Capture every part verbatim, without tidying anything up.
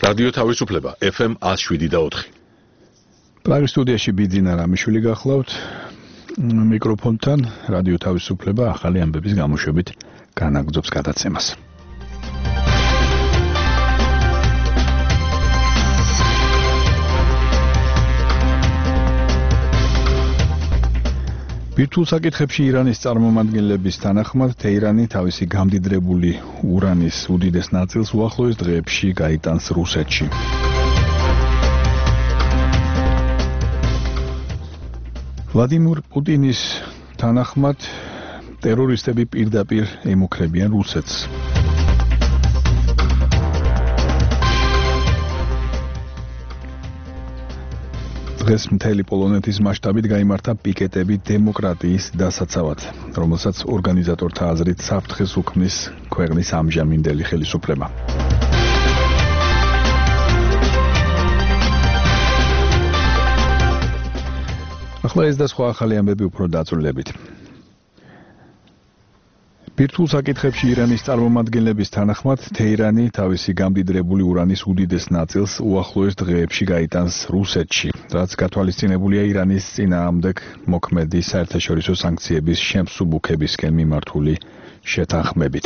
რადიო თავისუფლება ეფ ემ one oh seven და four. პრაღის სტუდიაში ბიძინა რამიშვილი გახლავთ. მიკროფონთან რადიო თავისუფლება ახალი ამბების გამოშვებით განაგრძობს გადაცემას. ბირთვულ საკითხებში ირანის წარმომადგენლების თანახმად თეირანი თავისი გამდიდრებული ურანის უდიდეს ნაწილს უახლოეს დღეებში გაიტანს რუსეთში. ვლადიმირ პუტინის თანახმად ტერორისტები პირდაპირ ემუქრებიან რუსეთს. დღეს მთელი პოლონეთის მასშტაბით გაიმართა პიკეტები დემოკრატიის დასაცავად, რომელსაც ორგანიზატორთა აზრით საფრთხეს უქმნის ქვეყნის ამჟამინდელი ხელისუფლება. ახლა ეს და სხვა ახალი ამბები უფრო დაწვრილებით. ბირთვულ საკითხებში ირანის წარმომადგენლების თანახმად თეირანი თავისი გამდიდრებული ურანის უდიდეს ნაწილს უახლოეს დღეებში გაიტანს რუსეთში, რაც გათვალისწინებულია ირანის წინააღმდეგ მოქმედი საერთაშორისო სანქციების შემსუბუქებისკენ მიმართული შეთანხმებით.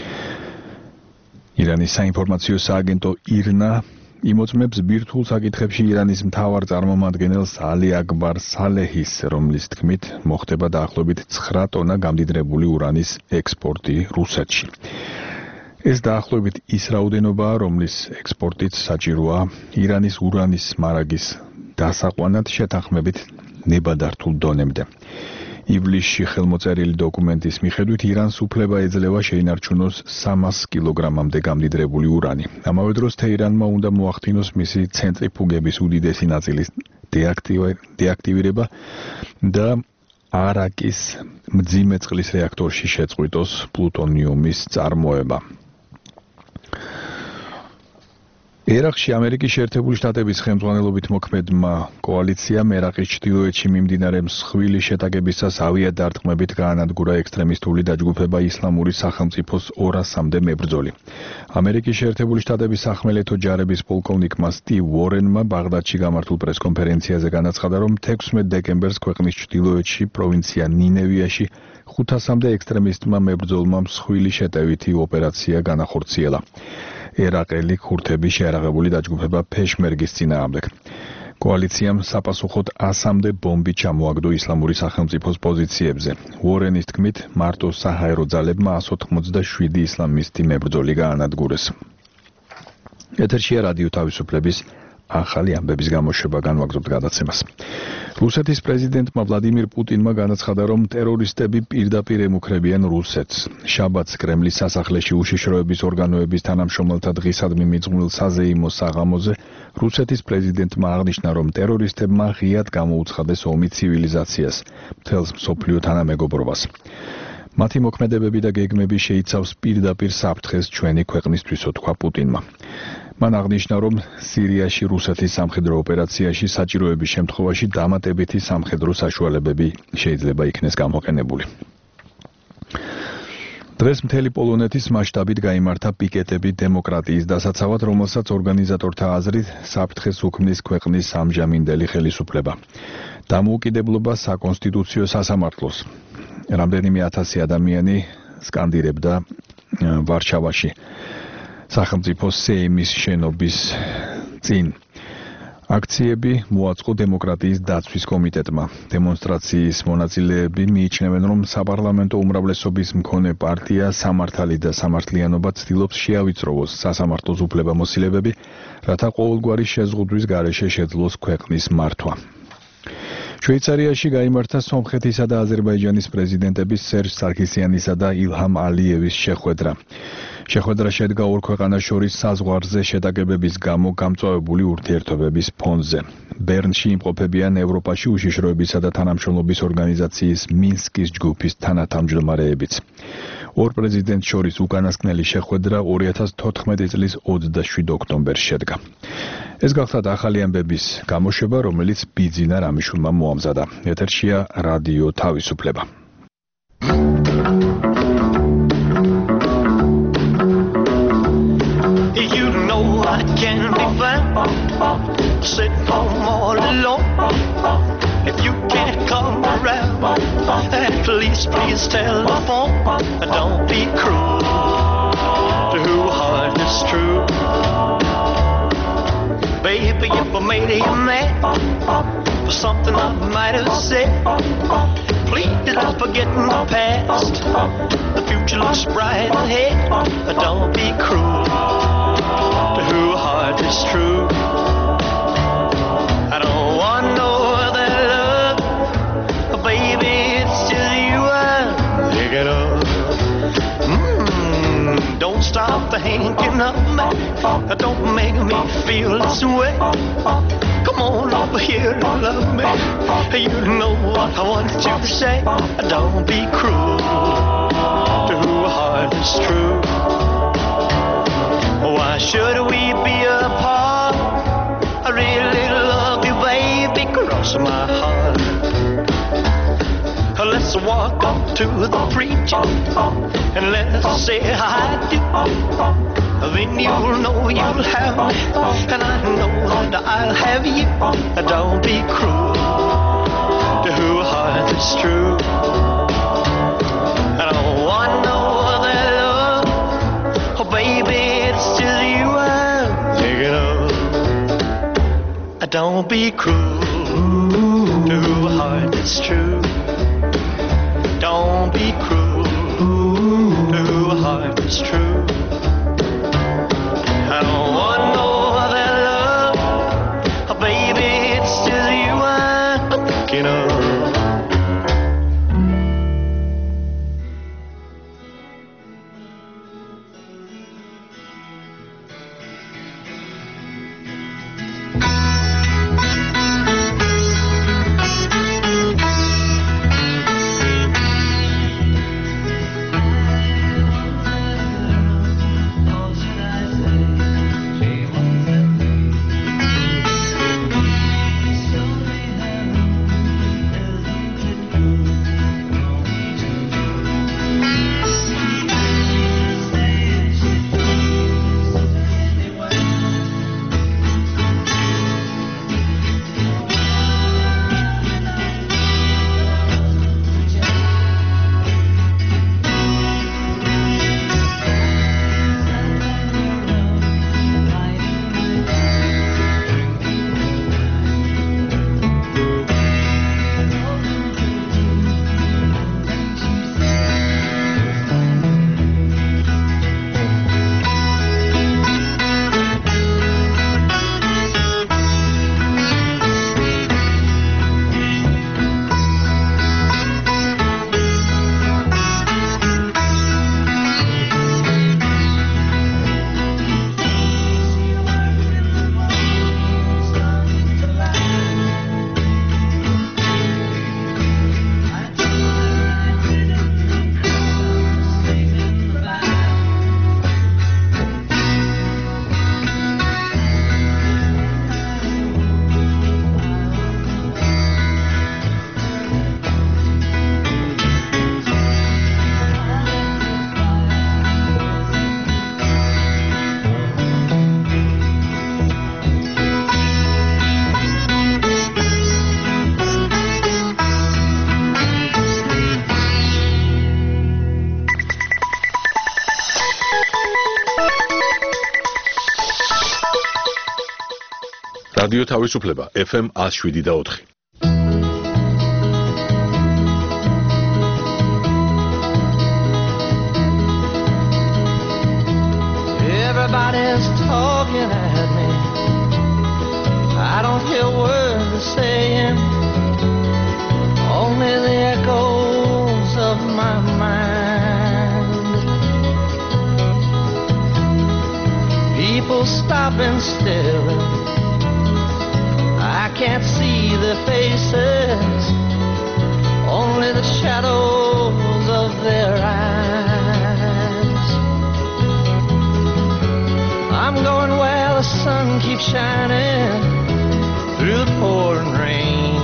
ირანის საინფორმაციო სააგენტო ირნა იმოწმებს ბირთვულ საკითხებში ირანის მთავარ წარმომადგენელს ალი აკბარ სალეჰის, რომლის თქმით მოხდება დაახლოებით nine ტონა გამდიდრებული ურანის ექსპორტი რუსეთში. ეს დაახლოებით ის რაოდენობაა, რომლის ექსპორტიც საჭიროა ირანის ურანის მარაგის დასაყვანად შეთანხმებით ნებადართულ დონემდე. ივლისში ხელმოწერილი დოკუმენტის მიხედვით ირანს უფლება ეძლევა შეინარჩუნოს three hundred კილოგრამამდე გამდიდრებული ურანი. ამავე დროს თეირანმა უნდა მოახდინოს მისი ცენტრიფუგების უდიდესი ნაწილის დეაქტივირება და არაკის მძიმე წყლის რეაქტორში შეწყვიტოს პლუტონიუმის წარმოება. ერაყში ამერიკის შეერთებული შტატების ხელმძღვანელობით მოქმედმა კოალიციამ ერაყის ჩრდილოეთში მიმდინარე მსხვილი შეტაკებისას ავიადარტყმებით გაანადგურა ექსტრემისტული დაჯგუფება ისლამური სახელმწიფოს ორასამდე მებრძოლი. ამერიკის შეერთებული შტატების სახმელეთო ჯარების პოლკოვნიკმა სტივ უორენმა ბაღდადში გამართულ პრესკონფერენციაზე განაცხადა, რომ თექვსმეტ დეკემბერს ქვეყნის ჩრდილოეთში პროვინცია ნინევიაში ხუთასამდე ექსტრემისტმა მებრძოლმა მსხვილი შეტევითი ოპერაცია განახორციელა. ერაყელი ქურთები შეარაღებული დაჯგუფება ფეშმერგის წინააღმდეგ. კოალიციამ საპასუხოდ one hundred-მდე ბომბი ჩამოაგდო ისლამური სახელმწიფოს პოზიციებზე. უორენის თქმით, მარტო საჰაერო ძალებმა one hundred ninety-seven ისლამისტი მებრძოლი გაანადგურეს. ეთერშია რადიო თავისუფლების ახალი ამბების გამოშვება, განვაგრძობთ გადაცემას. რუსეთის პრეზიდენტმა ვლადიმირ პუტინმა განაცხადა, რომ ტერორისტები პირდაპირ ემუქრებიან რუსეთს. შაბათს კრემლის სასახლეში უშიშროების ორგანოების თანამშრომელთა დღისადმი მიძღვნილ საზეიმო საღამოზე რუსეთის პრეზიდენტმა აღნიშნა, რომ ტერორისტებმა ღიად გამოუცხადეს ომი ცივილიზაციას, მთელს მსოფლიო თანამეგობრობას. მათი მოქმედებები და გეგმები შეიცავს პირდაპირ საფრთხეს ჩვენი ქვეყნისთვისო, თქვა პუტინმა. მან აღნიშნა, რომ სირიაში რუსეთის სამხედრო ოპერაციაში საჭიროების შემთხვევაში დამატებითი სამხედრო საშუალებები შეიძლება იქნეს გამოყენებული. დღეს მთელი პოლონეთის მასშტაბით გაიმართა პიკეტები დემოკრატიის დასაცავად, რომელსაც ორგანიზატორთა აზრით საფრთხეს უქმნის ქვეყნის ამჟამინდელი ხელისუფლება. დამოუკიდებლობა საკონსტიტუციო სასამართლოს. რამდენიმე ათასი ადამიანი სკანდირებდა ვარშავაში სახელმწიფო სეიმის შენობის წინ. აქციები მოაწყო დემოკრატიის დაცვის კომიტეტმა. დემონსტრაციის მონაწილეები მიიჩნევენ, რომ საპარლამენტო უმრავლესობის მქონე პარტია სამართალი და სამართლიანობა ცდილობს შეავიწროვოს სასამართლოს უფლებამოსილებები, რათა ყოველგვარი შეზღუდვის გარეშე შეძლოს ქვეყნის მართვა. შვეიცარიაში გაიმართა სომხეთისა და აზერბაიჯანის პრეზიდენტების სერჟ სარქისიანისა და ილჰამ ალიევის შეხვედრა. შეხვედრა შედგა ორ ქვეყანას შორის საზღვარზე შეტაკებების გამო გამწვავებული ურთიერთობების ფონზე. ბერნში იმყოფებიან ევროპაში უშიშროებისა და თანამშრომლობის ორგანიზაციის მინსკის ჯგუფის თანათავმჯდომარეებიც. ორ პრეზიდენტს შორის უკანასკნელი შეხვედრა ორი ათას თოთხმეტი წლის ოცდაშვიდ ოქტომბერს შედგა. ეს გახლავთ ახალი ამბების გამოშვება, რომელიც ბიძინა რამიშვილმა მოამზადა. ეთერშია რადიო თავისუფლება. can be found sitting home all alone. If you can't come around, at least please telephone. Don't be cruel to who heart is true. Baby, if I made you mad for something I might have said, please don't forget my past. The future looks bright ahead. Don't be cruel to who heart is true. I don't want no other love, baby, it's just you I'm thinking of. Mm, don't stop thinking of me. Don't make me feel this way. Come on over here and love me. You know what I want you to say. Don't be cruel to who heart is true. Why should we be apart? I really love you, baby, cross my heart. Let's walk up to the preacher and let's say I do. Then you'll know you'll have me, and I know that I'll have you. Don't be cruel to who heart is true. I don't want no other love, oh baby, it's just you I'm thinking of. Don't be cruel to who heart is true. Don't be cruel to who heart is true. I don't want no other love, oh, baby, it's just you I'm thinking of. რადიო თავისუფლება F M one oh seven და four. Everybody's talking at me. I don't hear words they're saying, only the echoes of my mind. People stopping still, I can't see their faces, only the shadows of their eyes. I'm going where the sun keeps shining through the pouring rain,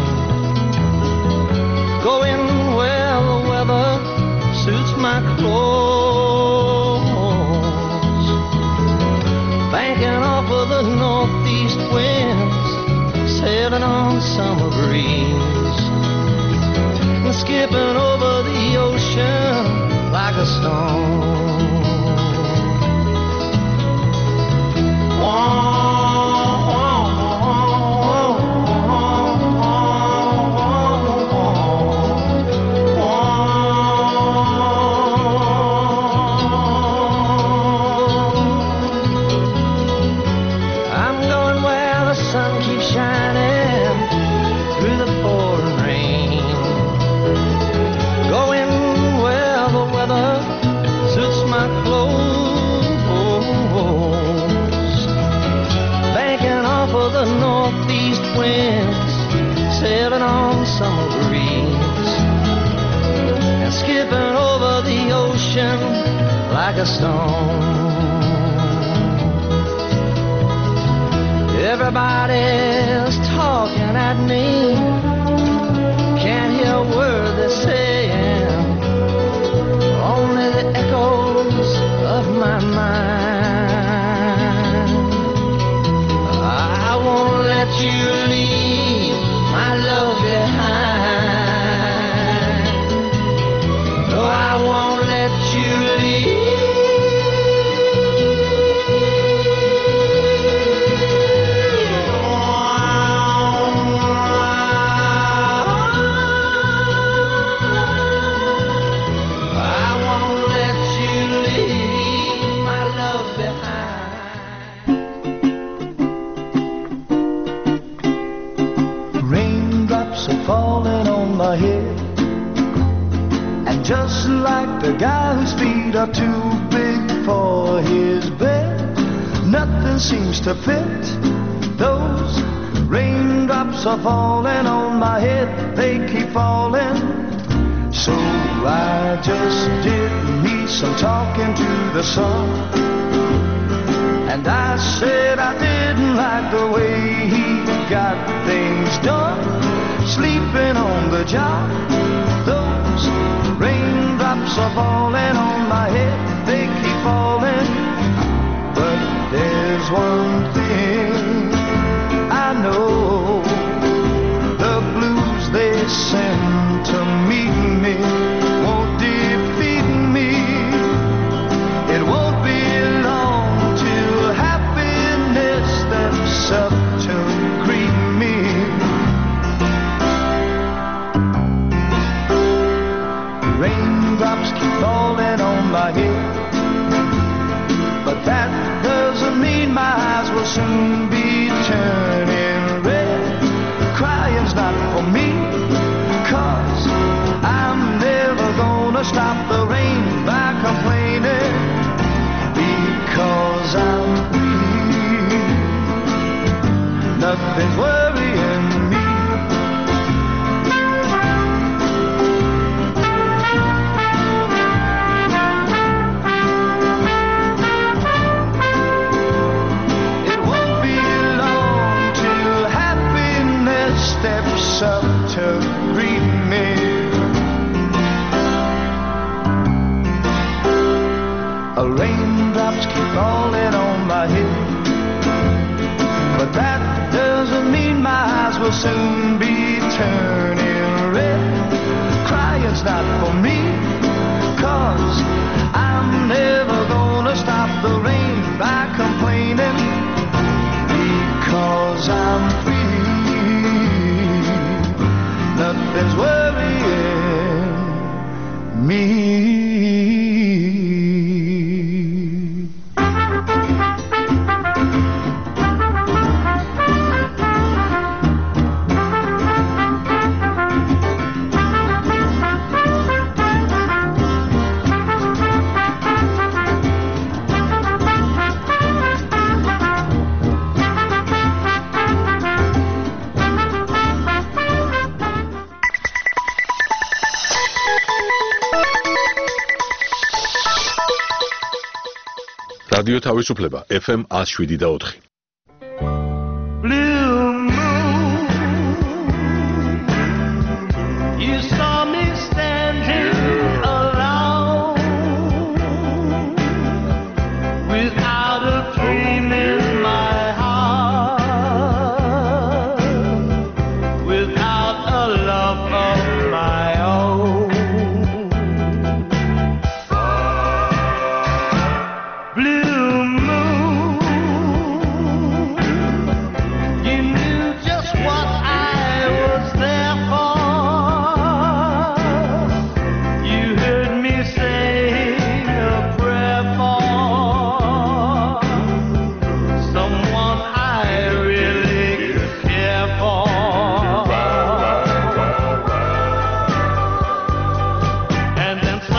going where the weather suits my clothes, banking off of the summer breeze, skipping over the ocean like a stone. Whoa. Sailing on summer breeze and skipping over the ocean like a stone. Everybody's talking at me, can't hear a word they're saying, only the echoes of my mind. I won't let you leave my love behind. No, I won't let you leave. I won't let you leave my love behind. Raindrops are falling on my head, and just like the guy whose feet are too big for his bed, nothing seems to fit. Those raindrops are falling on my head, they keep falling. So I just did me some talking to the sun, and I said I didn't like the way he got things done, sleeping on the job. Those raindrops are falling on my head, they keep falling. But there's one thing I know, the blues they send to meet me won't defeat me. It won't be long till happiness steps up to greet me. Raindrops keep falling on my head, but that doesn't mean my eyes will soon be turning red. Crying's not for me, 'cause I'm never gonna stop the rain by complaining, because I'm free. Nothing's worrying me. It won't be long till happiness steps up to greet me. Raindrops keep falling on my head, but that doesn't mean my eyes will soon be turning red. Crying's not for me, 'cause I'm never gonna stop the rain by complaining, because I'm free. Nothing's worrying me. რადიო თავისუფლება F M one oh seven და four. Blue moon, you saw me standing alone, without a dream in my heart,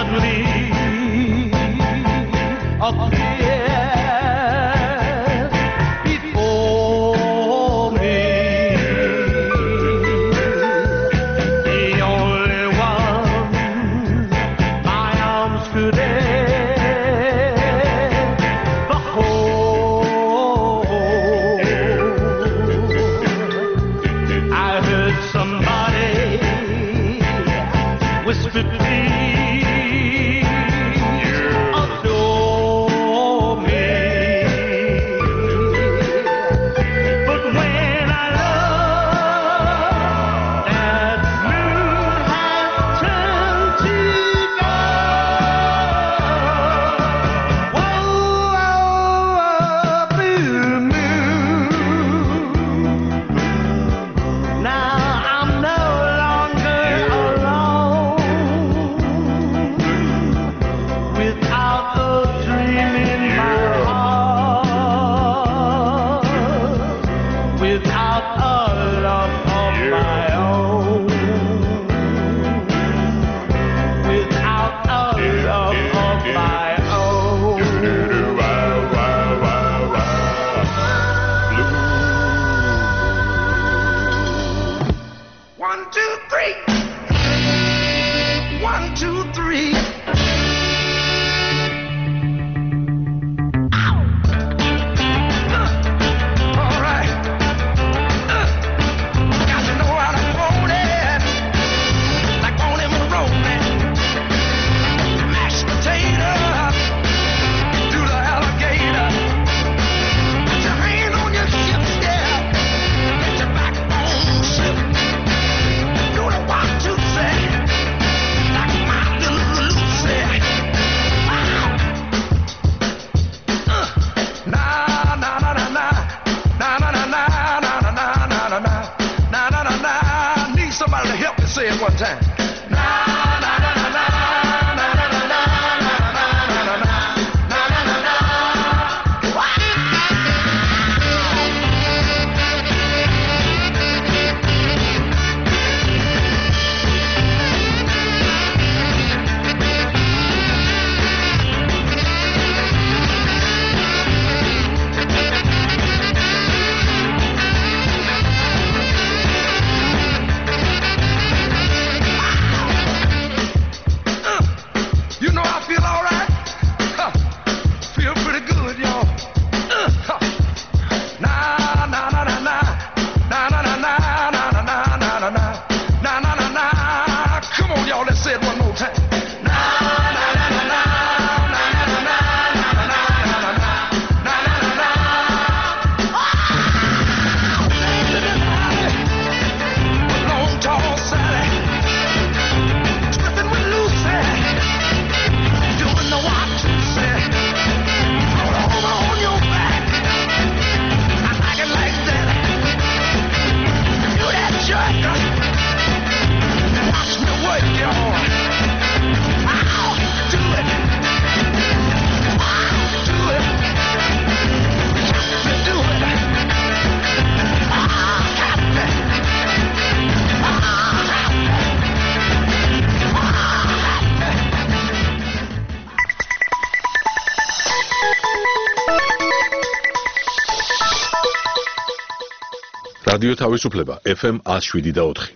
რადიო თავისუფლება ეფ ემ one oh seven და four.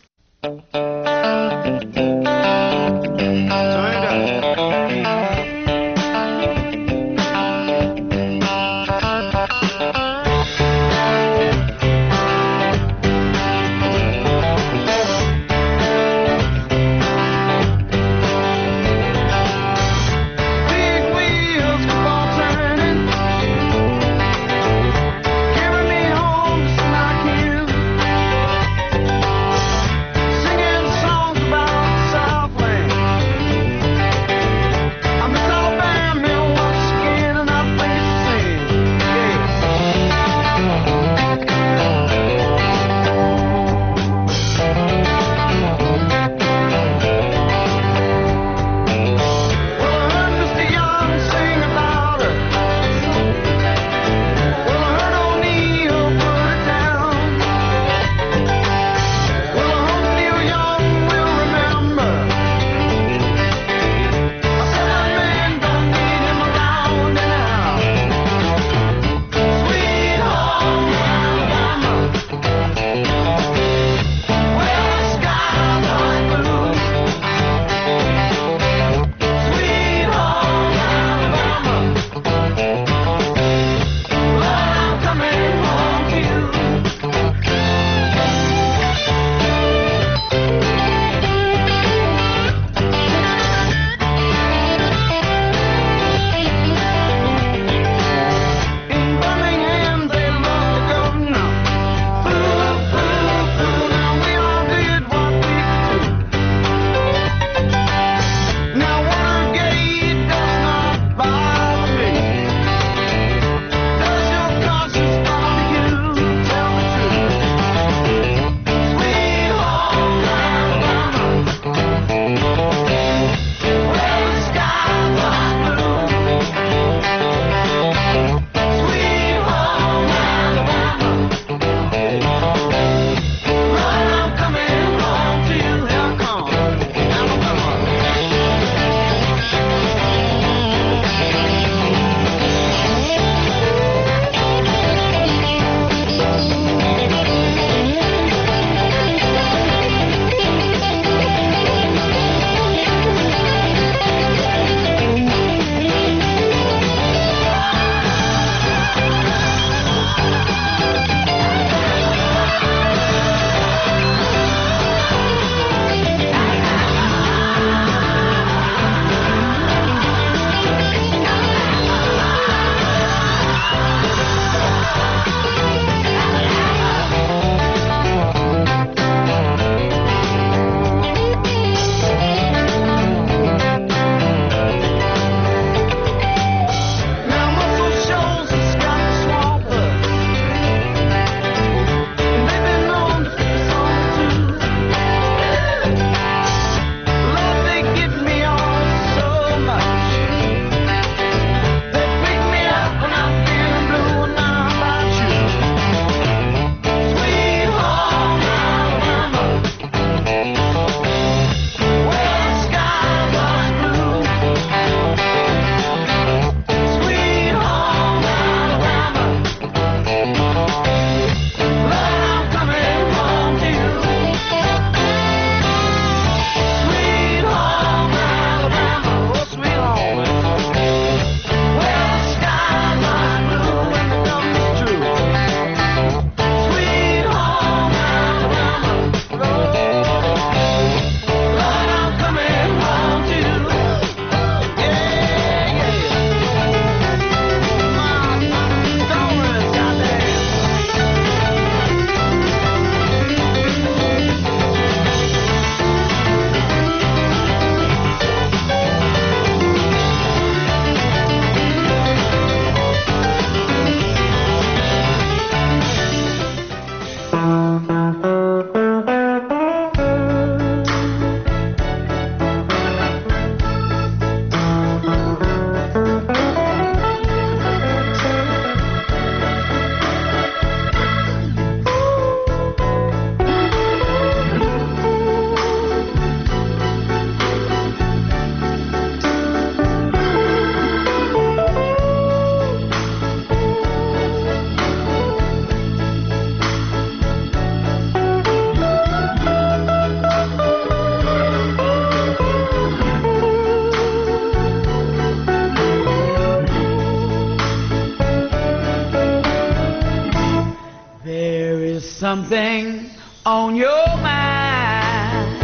something on your mind.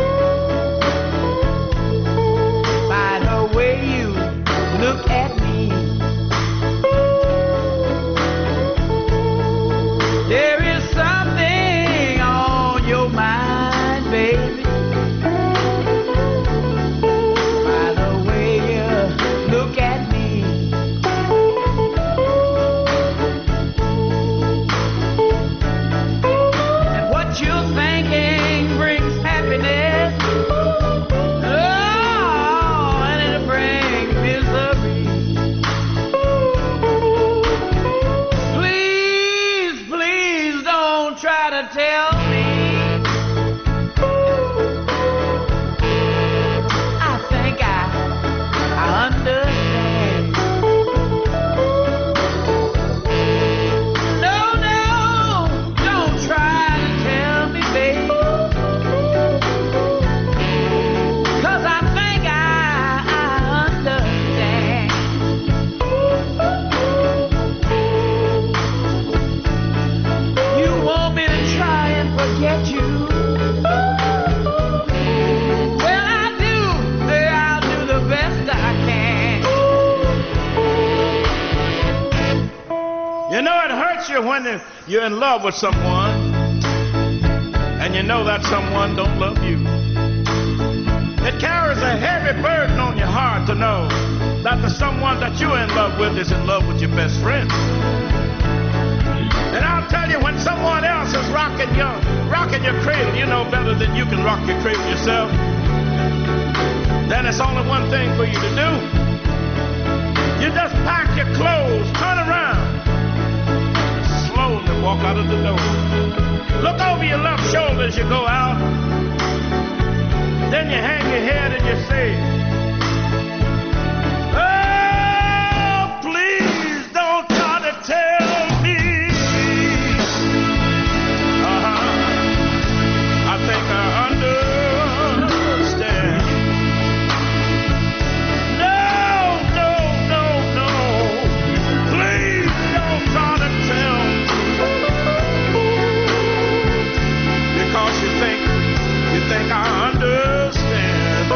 By the way you look at me, there is something on your mind, baby. By the way you look at me. Tell me, I think I, I understand. No, no, don't try to tell me, babe, 'cause I think I, I understand. You want me to try and forget you? Well, I do. Say I'll do the best I can. You know, it hurts you when you're in love with someone and you know that someone don't love you. It carries a heavy burden on your heart to know that the someone that you're in love with is in love with your best friend. And I'll tell you, when someone else is rocking your, rocking your cradle, you know better than you can rock your cradle yourself. Then it's only one thing for you to do. You just pack your clothes, turn around, slowly walk out of the door. Look over your left shoulder as you go out. Then you hang your head and you say, oh, please don't try to tell me. I think I understand. No, no, no, no. Please don't try to tell. Because you think, you think I understand.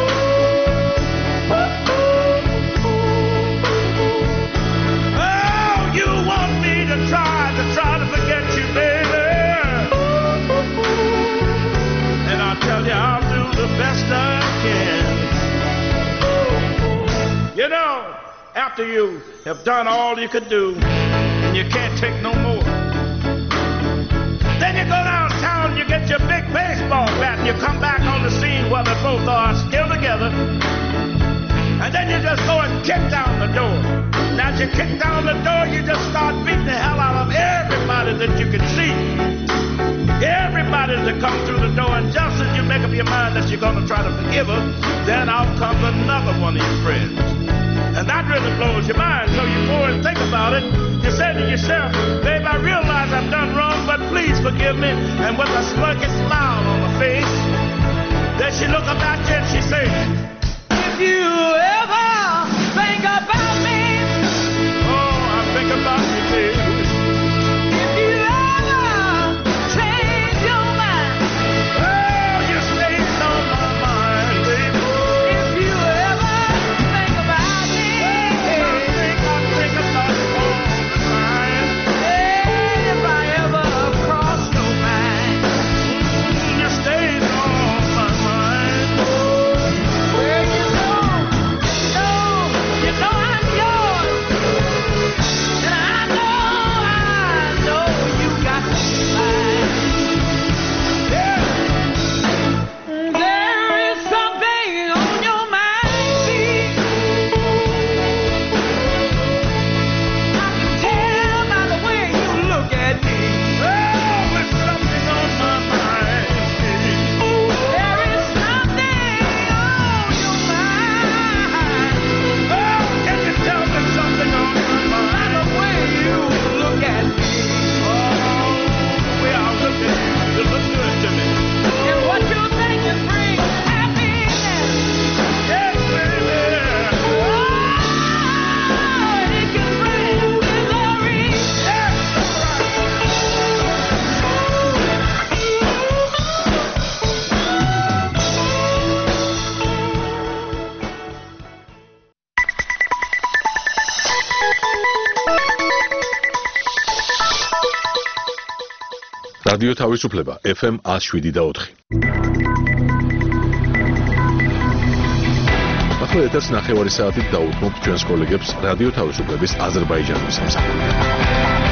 Oh, you want me to try, to try to forget you, baby. I tell you, I'll do the best I can. You know, after you have done all you could do and you can't take no more, then you go downtown, you get your big baseball bat and you come back on the scene where they both are still together. And then you just go and kick down the door. Now as you kick down the door, you just start beating the hell out of everybody that you can see. Everybody that comes through the door, and just as you make up your mind that you're going to try to forgive her, then out comes another one of your friends. And that really blows your mind, so you go and think about it. You say to yourself, babe, I realize I've done wrong, but please forgive me. And with a smirky smile on her face, then she look up at you and she says, if you ever think about me, oh, I think about you, babe. Well, you know რადიო თავისუფლება ეფ ემ one oh seven და four. ახლა ეთერს ნახევარი საათით დაუთმობთ ჩვენს კოლეგებს რადიო თავისუფლების აზერბაიჯანის სამსახურში.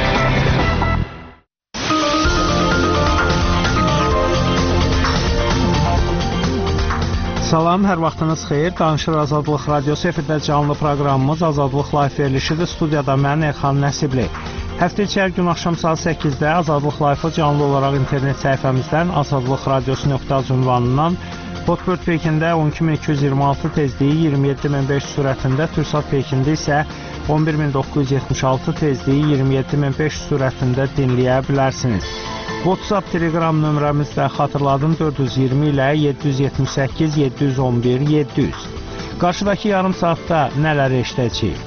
Salam, hər vaxtınız xeyir. Danışır Azadlıq Radiosu efirdə canlı proqramımız Azadlıq Live verilişidir. Studiyada mən Elxan Nəsibli. Həftə içi hər gün axşam saat səkkizdə Azadlıq Live-ı canlı olaraq internet səhifəmizdən azadlıq radiosu nöqtə az ünvanından, Hotbird peykində on iki min iki yüz iyirmi altı tezliyi iyirmi yeddi min beş yüz sürətində, Türksat peykində isə on bir min doqquz yüz yetmiş altı tezliyi iyirmi yeddi min beş yüz sürətində dinləyə bilərsiniz. WhatsApp, Telegram nömrəmiz də xatırladım dörd yüz iyirmi ilə yeddi yüz yetmiş səkkiz yeddi yüz on bir yeddi yüz. Qarşıdakı yarım saatda nələr eşidəcəyik?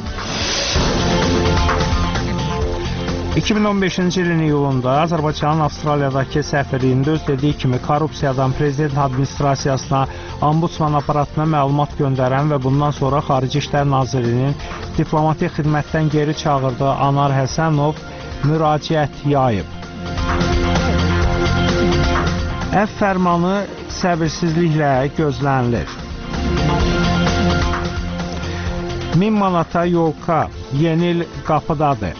iki min on beşinci ilin iyulunda Azərbaycanın Avstraliyadakı səfirliyində öz dediyi kimi korrupsiyadan prezident administrasiyasına, ombudsman aparatına məlumat göndərən və bundan sonra Xarici İşlər Nazirliyinin diplomatik xidmətdən geri çağırdığı Anar Həsənov müraciət yayıb. Əf fərmanı səbirsizliklə gözlənilir. min manata yolka yeni il qapıdadır.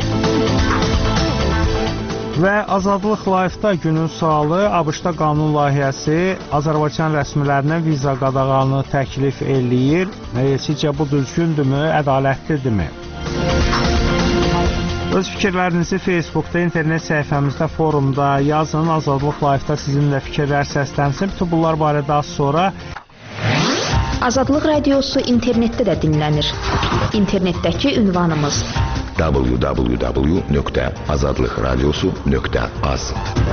Və Azadlıq Live-da günün sualı ABŞ-da qanun layihəsi Azərbaycan rəsmilərinə viza qadağanı təklif eləyir. Sizcə bu düzgündürmü, ədalətlidirmi? Öz fikirlərinizi Facebookda, internet səhifəmizdə, forumda yazın. Azadlıq Live-da sizinlə fikirlər səslənsin. Bütün bunlar barədə az sonra. Azadlıq Radiosu internetdə də dinlənir. İnternetdəki ünvanımız w w w nöqtə azadlıq radiosu nöqtə az.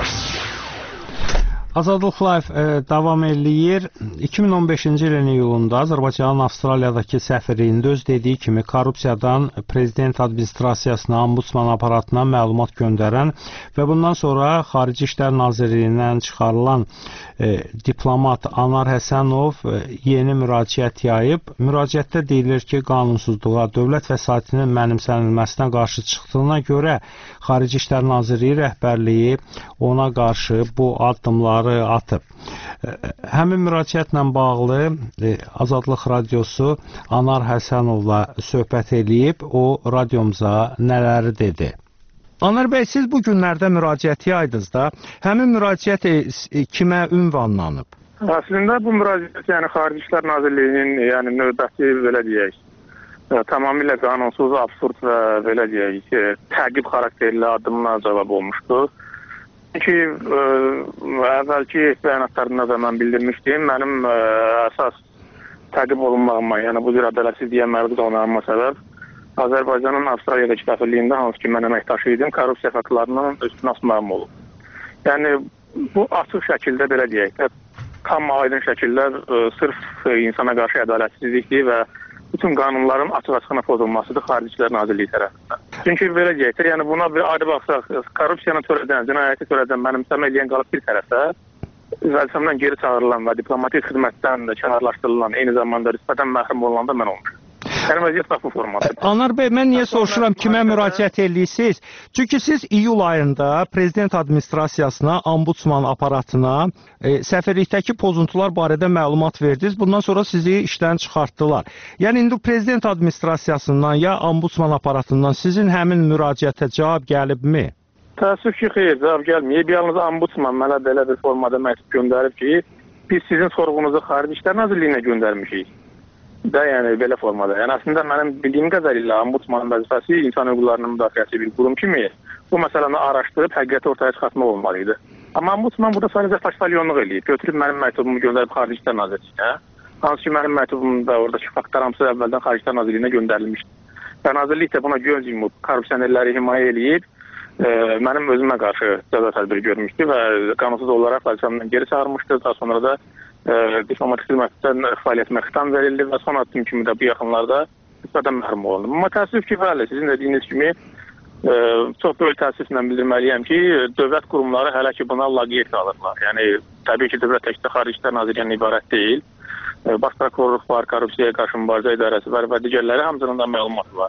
Azadlıq Live e, davam eləyir. iki min on beşinci ilin iyulunda Azərbaycanın Avstraliyadakı səfirliyində öz dediyi kimi korrupsiyadan prezident administrasiyasına, ombudsman aparatına məlumat göndərən və bundan sonra Xarici İşlər Nazirliyindən çıxarılan e, diplomat Anar Həsənov e, yeni müraciət yayıb. Müraciətdə deyilir ki, qanunsuzluğa, dövlət vəsaitinin mənimsənilməsinə qarşı çıxdığına görə Xarici İşlər Nazirliyi rəhbərliyi ona qarşı bu addımları atıb. Həmin müraciətlə bağlı Azadlıq Radiosu Anar Həsənovla söhbət eləyib, o radiomuza nələri dedi? Anar bəy, siz bu günlərdə müraciət yaydınız da, həmin müraciət kimə ünvanlanıb? Əslində bu müraciət yəni Xarici İşlər Nazirliyinin yəni növbəti belə deyək, tamamilə qanunsuz, absurd və belə deyək, təqib xarakterli addımına cavab olmuşdur. Ki, ə, əvvəlki bəyanatlarında da mən bildirmişdim, mənim ə, əsas təqib olunmağıma, yəni bu cür ədalətsizliyə məruz qalmağıma səbəb Azərbaycanın Avstraliyadakı səfirliyində, hansı ki mən əməkdaşı idim, korrupsiya faktlarının üstünə asmağım olub. Yəni bu açıq şəkildə belə deyək, tam aydın şəkildə ə, sırf insana qarşı ədalətsizlikdir və bütün qanunların açıq-açığına pozulmasıdır Xarici İşlər Nazirliyi tərəfindən. Çünki belə deyək, yəni buna bir ayrı baxsaq, korrupsiyanı törədən, cinayəti törədən mənimsəmə eləyən qalıb bir tərəfə, vəzifəmdən geri çağırılan və diplomatik xidmətdən də kənarlaşdırılan, eyni zamanda rütbədən məhrum olunanda mən olmuşum. Yəni vəziyyət bax bu formadır. Anar bəy, mən niyə soruşuram, kimə müraciət eləyirsiniz? Çünki siz iyul ayında prezident administrasiyasına, ombudsman aparatına e, səfirlikdəki pozuntular barədə məlumat verdiniz. Bundan sonra sizi işdən çıxartdılar. Yəni indi prezident administrasiyasından ya ombudsman aparatından sizin həmin müraciətə cavab gəlibmi? Təəssüf ki, xeyr, cavab gəlməyib. Yalnız ombudsman mənə belə bir formada məktub göndərib ki, biz sizin sorğunuzu Xarici İşlər Nazirliyinə göndərmişik. Da yəni belə formada. Yəni əslində mənim bildiyim qədərilə ombudsmanın vəzifəsi insan hüquqlarının müdafiəsi bir qurum kimi bu məsələni araşdırıb həqiqəti ortaya çıxartmaq olmalıydı. Amma ombudsman burada sadəcə faşfalyonluq eləyib. Götürüb mənim məktubumu göndərib Xarici İşlər Nazirliyinə. Hansı ki mənim məktubumda oradakı faktlar hamısı əvvəldən Xarici İşlər Nazirliyinə göndərilmişdi. Və Nazirlik də buna göz yumub, korrupsionerləri himayə eləyib, e, mənim özümə qarşı cəza tədbiri görmüşdü və qanunsuz olaraq vəzifəmdən geri çağırmışdı. Daha sonra da e, diplomatik xidmətdən fəaliyyətimə xitam verildi və son addım kimi də bu yaxınlarda nisbətən məhrum olundum. Amma təəssüf ki, bəli, sizin dediyiniz kimi e, çox böyük təəssüflə bildirməliyəm ki, dövlət qurumları hələ ki buna laqeyd qalırlar. Yəni təbii ki, dövlət təkcə Xarici İşlər Nazirliyindən ibarət deyil. E, Baş prokurorluq var, korrupsiyaya qarşı mübarizə idarəsi var və digərləri hamısının da məlumatı var.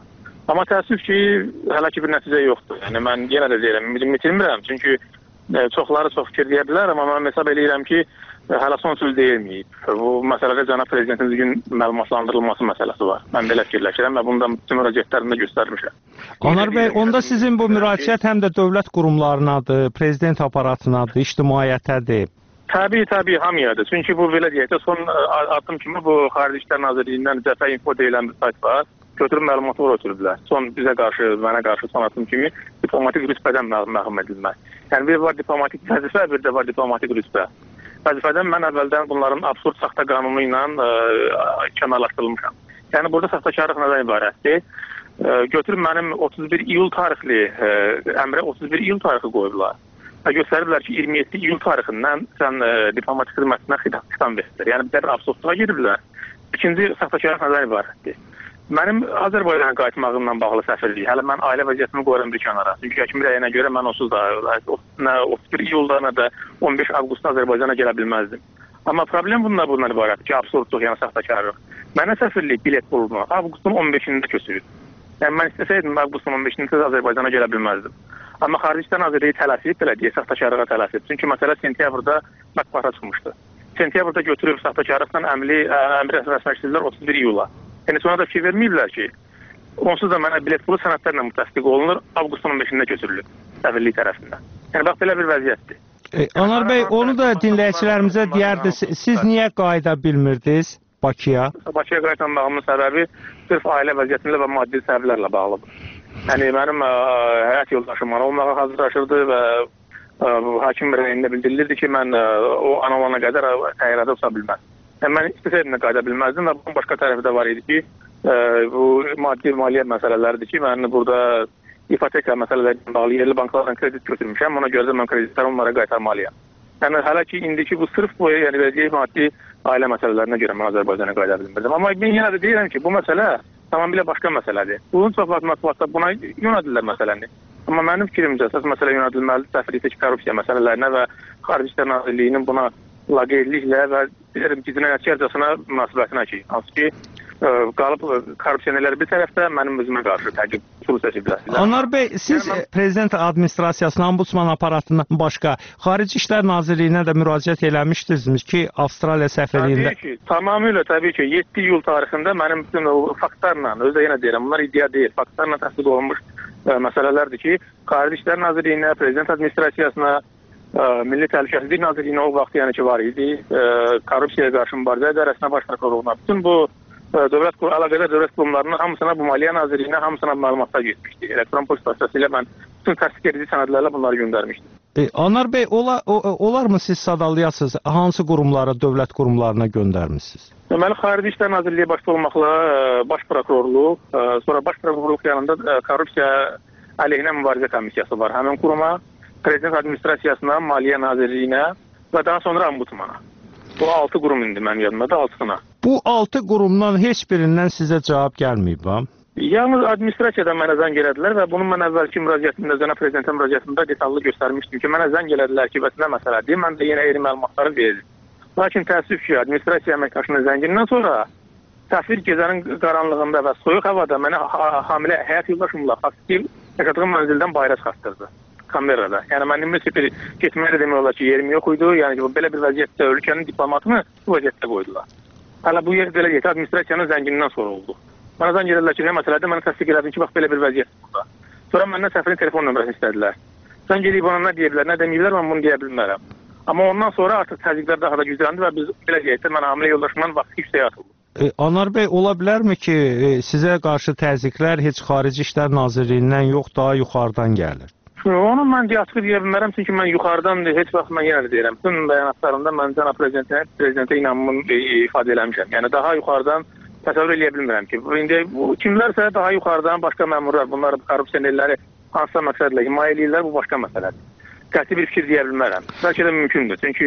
Amma təəssüf ki, hələ ki bir nəticə yoxdur. Yəni mən yenə də deyirəm, ümidimi itirmirəm. Çünki e, çoxları çox fikir deyə bilər, amma mən hesab edirəm ki, e, hələ son söz deyilməyib. Bu məsələdə cənab prezidentin gün məlumatlandırılması məsələsi var. Mən belə fikirləşirəm və bunu da bütün müraciətlərimdə göstərmişəm. Anar bəy, onda sizin bu müraciət həm də dövlət qurumlarınadır, prezident aparatınadır, ictimaiyyətədir. Təbii, təbii, hamıyadır. Çünki bu belə deyək də son addım kimi bu Xarici İşlər Nazirliyindən Cəfə Info deyilən bir sayt var. Götürüb məlumatlar ötürüblər. Son bizə qarşı, mənə qarşı son addım kimi diplomatik rütbədən məhrum edilmək. Yəni bir var diplomatik vəzifə, bir də var diplomatik rütbə. Vəzifədən mən əvvəldən bunların absurd saxta qanunu ilə kənarlaşdırılmışam. Yəni burada saxtakarlıq nədən ibarətdir? E, götürüb mənim otuz bir iyul tarixli e, əmrə otuz bir iyul tarixi qoyublar. Və göstəriblər ki, iyirmi yeddi iyul tarixindən sən e, diplomatik xidmətinə xitam verirlər. Yəni bir də absurdluğa giriblər. İkinci saxtakarlıq nədən ibarətdir? Mənim Azərbaycana qayıtmağımla bağlı səfirlik, hələ mən ailə vəziyyətimi qoyuram bir kənara. Çünki həkim rəyinə görə mən onsuz da nə otuz bir iyulda, nə də on beş avqustda Azərbaycana gələ bilməzdim. Amma problem bundan bundan ibarətdir ki, absurdluq, yəni saxtakarlıq. Mənə səfirlik bilet pulunu avqustun on beşində köçürüb. Yəni mən istəsəydim avqustun on beşində Azərbaycana gələ bilməzdim. Amma Xarici İşlər Nazirliyi tələsib, belə deyə saxtakarlığa tələsib. Çünki məsələ sentyabrda mətbuata çıxmışdı. Sentyabrda götürüb saxtakarlıqdan əmri əmri rəsmiləşdirdilər otuz bir iyula. Yəni sonra da fikir verməyiblər ki, onsuz da mənə bilet pulu sənədlərlə təsdiq olunur, avqustun on beşində götürülür səfirlik tərəfindən. Yəni bax belə bir vəziyyətdir. E, Anar bəy, onu da dinləyicilərimizə deyərdi, siz niyə qayıda bilmirdiniz Bakıya? Bakıya qayıtmağımın səbəbi sırf ailə vəziyyətimlə və maddi səbəblərlə bağlıdır. Yəni mənim ə, həyat yoldaşım ana olmağa hazırlaşırdı və ə, hakim rəyində bildirilirdi ki, mən ə, o ana olana qədər təyyarədə uça bilməz. Yəni mən istəsəydim də qayıda bilməzdim və bunun başqa tərəfi də var idi ki, ə, bu maddi maliyyə məsələləridir ki, mən burada ipoteka məsələləri bağlı yerli banklardan kredit götürmüşəm, ona görə də mən kreditləri onlara qaytarmalıyam. Yəni hələ ki, indiki bu sırf bu, yəni verəcək maddi ailə məsələlərinə görə mən Azərbaycana qayıda bilmirdim. Amma mən yenə də deyirəm ki, bu məsələ tamamilə başqa məsələdir. Bunun çox vaxt mətbuatda buna yönədirlər məsələni. Amma mənim fikrimcə əsas məsələ yönədilməlidir səfirlikdəki korrupsiya məsələlərinə və Xarici İşlər Nazirliyinin buna laqeydliklə və deyirəm ki, cinayətkarcasına münasibətinə ki, hansı ki, ə, qalıb korrupsionerlər bir tərəfdə mənim özümə qarşı təqib usul seçiblər. Anar bəy, siz mən... prezident administrasiyasının, ombudsman aparatından başqa Xarici İşlər Nazirliyinə də müraciət eləmişdiniz ki, Avstraliya səfirliyində... Təbii ki, tamamilə təbii ki, yeddi iyul tarixində mənim bütün o faktlarla, özdə yenə deyirəm, bunlar iddia deyil, faktlarla təsdiq olunmuş ə, məsələlərdir ki, Xarici İşlər Nazirliyinə, prezident administrasiyasına, ə, Milli Təhlükəsizlik Nazirliyinə o vaxt yəni ki var idi, ə, korrupsiyaya qarşı mübarizə idarəsinə, baş prokurorluğuna, bütün bu dövlət əlaqədar dövlət qurumlarının hamısına, bu Maliyyə Nazirliyinə hamısına məlumatlar getmişdi. Elektron poçt vasitəsilə mən bütün təsdiq edici sənədlərlə bunları göndərmişdim. E, Anar bəy, ola, o, olar mı siz sadalayasınız, hansı qurumlara, dövlət qurumlarına göndərmişsiniz? Deməli, Xarici İşlər Nazirliyi başda olmaqla baş prokurorluq, sonra baş prokurorluq yanında korrupsiya əleyhinə mübarizə komissiyası var. Həmin quruma, prezident administrasiyasına, Maliyyə Nazirliyinə və daha sonra ombudsmana. Bu altı qurum indi mənim yadımda, altısına. Bu altı qurumdan heç birindən sizə cavab gəlməyib, ha? Yalnız administrasiyadan mənə zəng elədilər və bunu mən əvvəlki müraciətimdə, cənab prezidentə müraciətimdə detallı göstərmişdim ki, mənə zəng elədilər ki, bəs nə məsələdir, mən də yenə eyni məlumatları verdim. Lakin təəssüf ki, administrasiya əməkdaşının zəngindən sonra səfir gecənin qaranlığında və soyuq havada mənə hamilə həyat yoldaşımla faktiki yaşadığım mənzildən bayra çıxartdırdı. Kamerada. Yəni mən ümumiyyətlə bir getməyə demək olar ki, yerim yox idi. Yəni ki, belə bir vəziyyətdə ölkənin diplomatını bu vəziyyətdə qoydular. Hələ bu yer belə deyək, administrasiyanın zəngindən sonra oldu. Mənə zəng elədilər ki, nə məsələdir? Mənə təsdiq elədin ki, bax belə bir vəziyyət burada. Sonra məndən səfirin telefon nömrəsini istədilər. Zəng eləyib ona nə deyiblər, nə deməyiblər, mən bunu deyə bilmərəm. Amma ondan sonra artıq təzyiqlər daha da gücləndi və biz belə deyək də mən hamilə yoldaşımdan vaxtı yüksəyə atıldım. E, Anar bəy, ola bilərmi ki, e, sizə qarşı təzyiqlər heç Xarici İşlər Nazirliyindən yox, daha yuxarıdan gəlir? Onu mən açıq deyə bilmərəm, çünki mən yuxarıdan heç vaxt mən yenə də deyirəm. Bütün bəyanatlarımda mən cənab prezidentə, prezidentə inamımı ifadə eləmişəm. Yəni daha yuxarıdan təsəvvür eləyə bilmirəm ki, indi bu kimlərsə daha yuxarıdan başqa məmurlar, bunlar korrupsionerləri hansısa məqsədlə himayə eləyirlər, bu başqa məsələdir. Qəti bir fikir deyə bilmərəm. Bəlkə də mümkündür. Çünki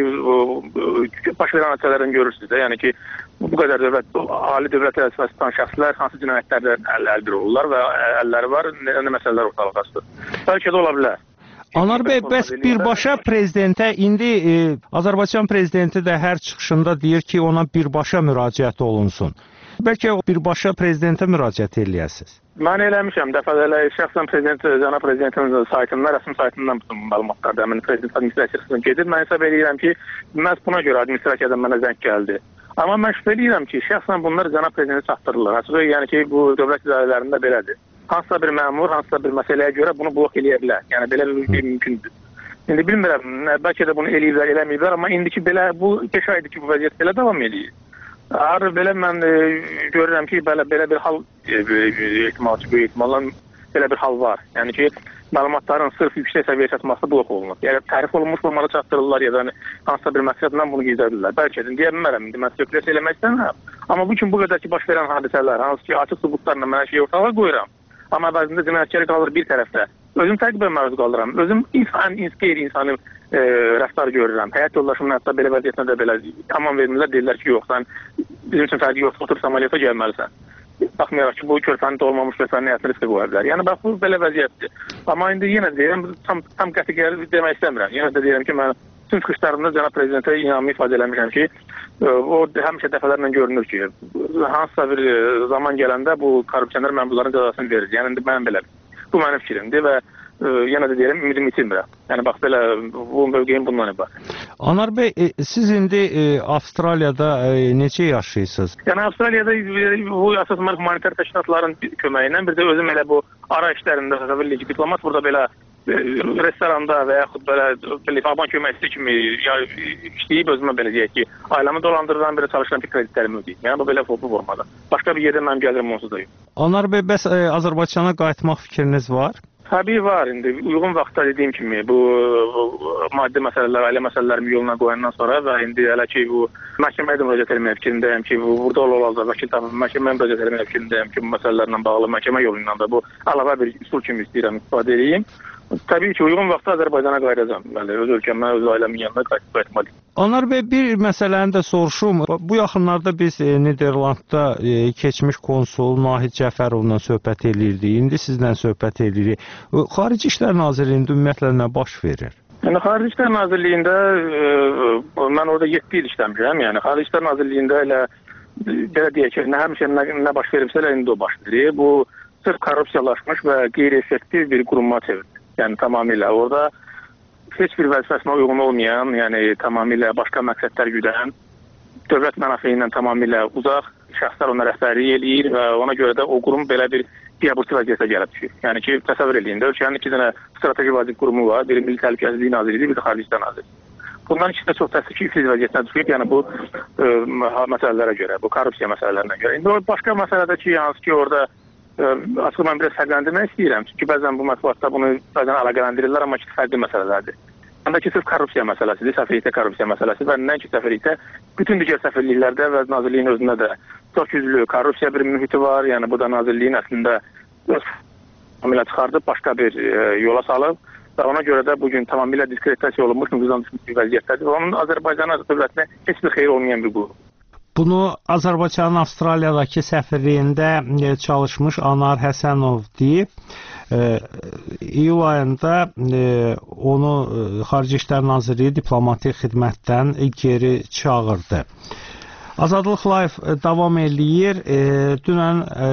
baş verən hadisələrdən görürsünüz də, yəni ki, bu qədər dövlət, ali dövlət vəzifəsi tutan şəxslər hansı cinayətlərdə əl-bir olurlar və əlləri var, nə məsələlər ortalığa çıxır. Bəlkə də ola bilər. Anar bəy, bəs birbaşa prezidentə indi e, Azərbaycan prezidenti də hər çıxışında deyir ki, ona birbaşa müraciət olunsun. Bəlkə birbaşa prezidentə müraciət eləyəsiniz. Mən eləmişəm dəfələrlə şəxsən prezident, cənab prezidentin saytından, rəsmi saytından bütün məlumatlar da, mən prezident administrasiyasından gedir. Mən hesab edirəm ki, məhz buna görə administrasiyadan mənə zəng gəldi. Amma mən şübhə edirəm ki, şəxsən bunlar cənab prezidentə çatdırırlar. Açığı yəni ki, bu dövlət idarələrində belədir. Hansısa bir məmur, hansısa bir məsələyə görə bunu blok eləyə bilər. Yəni belə bir şey mümkündür. İndi bilmirəm, bəlkə də bunu eləyiblər, eləməyiblər, amma indiki belə bu beş aydır ki, bu vəziyyət belə davam edir. Arı belə mən e, görürəm ki, belə belə bir hal e, ehtimal ki, böyük ehtimalla belə bir hal var. Yəni ki, məlumatların sırf yüksək səviyyəyə çatması blok olunur. Yəni tərif olunmuş formada çatdırırlar ya da yəni, hansısa bir məqsədlə bunu gizlədirlər. Bəlkə də deyə bilmərəm, indi mən spekulyasiya eləmək istəmirəm. Amma bu gün bu qədər ki, baş verən hadisələr, hansı ki, açıq sübutlarla mən hər şeyi ortalığa qoyuram. Amma əvəzində cinayətkar qalır bir tərəfdə. Özüm təqibə məruz qalıram. Özüm insan, qeyri-insani e, rəftar görürəm. Həyat yoldaşımın hətta belə vəziyyətində də belə aman vermirlər, deyirlər ki, yox, sən bizim üçün fərqi yoxdur, oturub əməliyyata gəlməlisən. Baxmayaraq ki, bu körpənin doğulmamış körpənin həyatını riskə qoya bilər. Yəni, bax, bu belə vəziyyətdir. Amma indi yenə deyirəm, tam, tam qəti gəlir demək istəmirəm. Yenə də deyirəm ki, mən bütün çıxışlarımda cənab prezidentə inamı ifadə eləmişəm ki, o həmişə dəfələrlə görünür ki, hansısa bir zaman gələndə bu korrupsioner mən bunların cəzasını verir. Yəni, mən belə, bu mənim fikrimdir və e, yenə də deyirəm, ümidimi itirmirəm. Yəni, bax, belə, bu mövqeyim bundan ibarət. Anar bəy, e, siz indi e, Avstraliyada e, neçə yaşayırsınız? Yəni, Avstraliyada e, bu əsas humanitar təşkilatların köməyi ilə, bir də özüm elə bu ara işlərində, təsəvvürləyik, diplomat burada belə restoranda və yaxud belə telefonban köməkçisi kimi ya, işləyib özümə belə deyək ki, ailəmi dolandırılan belə çalışıram ki, kreditlərimi ödəyim. Yəni, bu belə bu formada. Başqa bir yerdə mənim gəlirim onsuz da yox. Anar bəy, bəs e, Azərbaycana qayıtmaq fikriniz var? Təbii var. İndi uyğun vaxtda dediyim kimi bu, bu maddi məsələlər, ailə məsələlərimi yoluna qoyandan sonra və indi hələ ki, bu məhkəməyə də müraciət etməyə fikrindəyəm ki, bu burada olacaq vəkil tapıb məhkəməyə müraciət etməyə fikrindəyəm ki, bu məsələlərlə bağlı məhkəmə yolu ilə də bu əlavə bir üsul kimi istəyirəm istifadə edeyim. Təbii ki, uyğun vaxtda Azərbaycana qayıdacağam. Bəli, öz ölkəmə, öz ailəmin yanına qayıtmalıyım. Anar bəy, bir məsələni də soruşum. Bu yaxınlarda biz e, Niderlandda e, keçmiş konsul Nahid Cəfərovla söhbət eləyirdik. İndi sizlə söhbət eləyirik. Xarici İşlər Nazirliyində ümumiyyətlə nə baş verir? Yəni, Xarici İşlər Nazirliyində e, mən orada yeddi il işləmişəm. Yəni, Xarici İşlər Nazirliyində elə belə deyək ki, nə həmişə nə, nə baş veribsə, elə indi o baş verir. Bu sırf korrupsiyalaşmış və qeyri-effektiv bir quruma çevirir. Yəni, tamamilə orada heç bir vəzifəsinə uyğun olmayan, yəni tamamilə başqa məqsədlər güdən, dövlət mənafe ilə tamamilə uzaq şəxslər ona rəhbərlik eləyir və ona görə də o qurum belə bir biabırçı vəziyyətə gəlib düşür. Yəni ki, təsəvvür eləyin də, ölkənin iki dənə strateji vazif qurumu var, biri Milli Təhlükəsizlik Nazirliyi, bir də Xarici İşlər Nazirliyi. Bunların ikisi də çox təəssüf ki, iflic vəziyyətinə düşüb, yəni bu e, məsələlərə görə, bu korrupsiya məsələlərinə görə. İndi o başqa məsələdə ki, hansı ki, orada açıq mən biraz fərqləndirmək istəyirəm. Çünki bəzən bu mətbuatda bunu bəzən əlaqələndirirlər, amma ki, fərqli məsələlərdir. Həm də ki, sırf korrupsiya məsələsidir, səfirlikdə korrupsiya məsələsi və nəinki səfirlikdə, bütün digər səfirliklərdə və nazirliyin özündə də çox güclü korrupsiya bir mühiti var. Yəni, bu da nazirliyin əslində tamamilə çıxardıb, başqa bir e, yola salıb və ona görə də bugün tamamilə diskreditasiya olunmuş, nüfuzdan düşmüş bir vəziyyətdədir. Onun Azərbaycan dövlətinə heç bir xeyir olmayan bir qurum. Bunu Azərbaycanın Avstraliyadakı səfirliyində çalışmış Anar Həsənov deyib. E, iyul ayında e, onu Xarici İşlər Nazirliyi diplomatik xidmətdən geri çağırdı. Azadlıq Live davam eləyir. E, dünən e,